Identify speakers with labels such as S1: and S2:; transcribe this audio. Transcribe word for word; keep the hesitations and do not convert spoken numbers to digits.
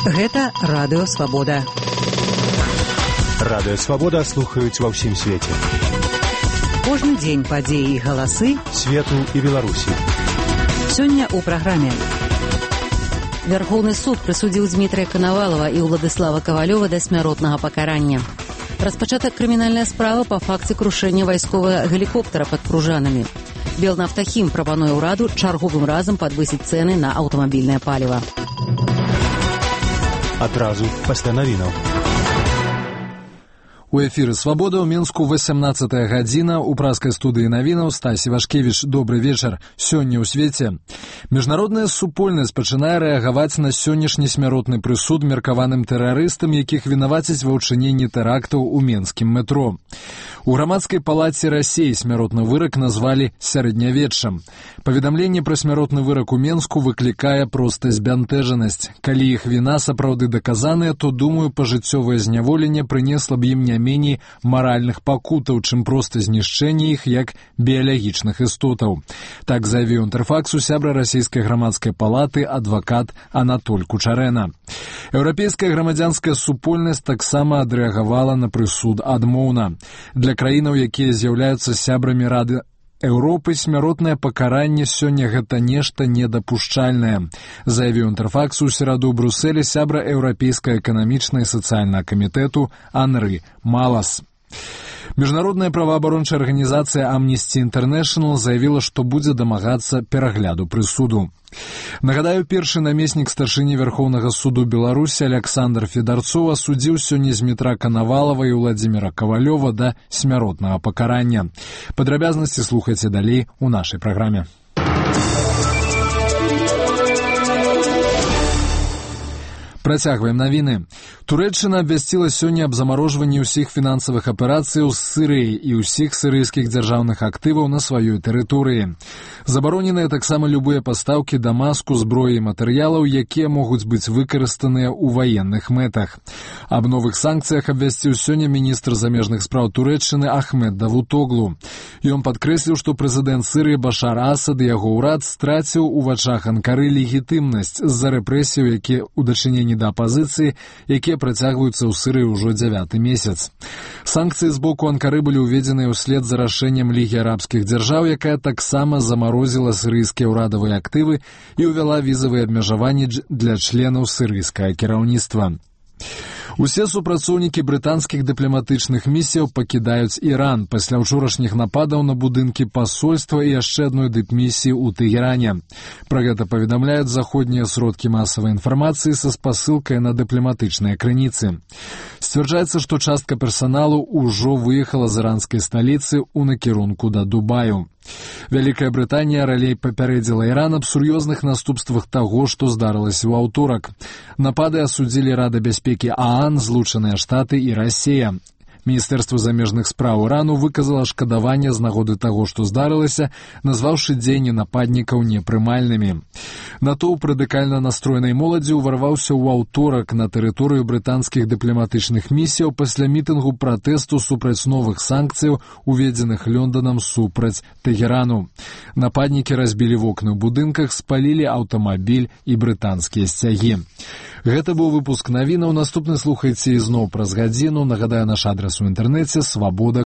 S1: Гэта Радыё Свабода.
S2: Радыё Свабода слухаюць ва ўсім свеце.
S1: Кожны дзень падзеі і галасы
S2: свету і Беларусі.
S1: Сёння ў праграме. Вярхоўны суд прысудзіў Дмітрия Коновалова і Уладыслава Ковалёва да смяротнага пакарання. Распачата крымінальная справа па факце крушэння вайсковага гелікоптера пад Пружанамі. Белнафтахім прапануе ўраду чарговым разам падвысіць цэны на аўтамабільнае паліва.
S2: Адразу пасля навінаў.
S3: У эфіры «Свабода» ў Мінску васямнаццатая гадзіна. У праскай студыі навінаў Стасі Вашкевіч. Добры вечар. Сёння ў свеце. Міжнародная супольнасць пачынае рэагаваць на сённяшні смяротны прысуд меркаваным тэрарыстам, якіх вінавацяць ва ўчыненні тэрактаў у менскім метро. У грамадскай палаце Расіі смяротны вырак назвалі сярэднявеччам. Паведамленне пра смяротны вырак у Менску выклікае проста збянтэжанасць. Калі іх віна сапраўды даказаная, то, думаю, пажыццёвае зняволенне прынесла б ім не меней маральных пакутаў, чым проста знішчэнне іх як біялагічных істотаў. Так заявіў інтэрфаксу сябра расійскай грамадскай палаты адвакат Анатоль Кучарэна. Еўрапейская грамадзянская супольнасць таксама адрэагавала на прысуд адмоўна. Для краінаў, якія з'яўляюцца сябрамі Рады Еўропы, смяротнае пакаранне сёння гэта нешта недапушчальнае, заявіў інтэрфаксу ў сераду ў Брусэлі сябра Еўрапейскага эканамічнага і сацыяльнага камітэту Анры Малас. Міжнародная праваабарончая арганізацыя Amnesty International заявіла, што будзе дамагацца перагляду прысуду. Нагадаю, першы намеснік старшыні Вярхоўнага суду Беларусі Александр Федарцоў асудзіў сёння Дмітрия Коновалова і Владимира Ковалёва да смяротнага пакарання. Падрабязнасці слухайце далей у нашай праграме. Працягваем навіны. Турэччына абвясціла сёння аб замарожванні ўсіх фінансавых аперацыяў з Сырыяй і ўсіх сырыйскіх дзяржаўных актываў на сваёй тэрыторыі. Забароненыя таксама любыя пастаўкі Дамаску зброі і матэрыялаў, якія могуць быць выкарыстаныя ў ваенных мэтах. Аб новых санкцыях абвясціў сёння міністр замежных спраў Турэччыны Ахмед Давутоглу. Ён падкрэсліў, што прэзідэнт Сырыі Башар Асад і яго ўрад страціў у вачах Анкары легітымнасць з-за рэпрэсіяў, якія ў дачыненні да апазіцыі, якія працягваюцца ў Сырыі ўжо дзявяты месяц. Санкцыі з боку Анкары былі ўведзеныя ўслед за рашэннем Лігі арабскіх дзяржаў, якая таксама замарозіла сырыйскія ўрадавыя актывы і ўвяла візавыя абмежаванні для членаў сырыйскага кіраўніцтва. Усе супрацоўнікі брытанскіх дыпламатычных місіяў пакідаюць Іран пасля ўчорашніх нападаў на будынкі пасольства і яшчэ адной дыпмісіі ў Тэгеране. Пра гэта паведамляюць заходнія сродкі масавай інфармацыі са спасылкай на дыпламатычныя крыніцы. Сцвярджаецца, што частка персаналу ўжо выехала з іранскай сталіцы ў накірунку да Дубаю. Вялікая Брытанія раней папярэдзіла Іран аб сур'ёзных наступствах таго, што здарылася ў аўторак. Напады асудзілі Рада бяспекі ААН, Злучаныя Штаты і Расія. Міністэрства замежных спраў Ірану выказала шкадаванне з нагоды таго, што здарылася, назваўшы дзеянні нападнікаў непрымальнымі. Натоўп радыкальна настроенай моладзі ўварваўся ў аўторак на тэрыторыю брытанскіх дыпламатычных місіяў пасля мітынгу пратэсту супраць новых санкцыяў, уведзеных Лёнданам супраць Тэгерану. Нападнікі разбілі вокны ў будынках, спалілі аўтамабіль і брытанскія сцягі. Гэта быў выпуск навінаў. Наступны слухайце ізноў праз гадзіну. Нагадаю, наш адрас у інтэрнэце свабода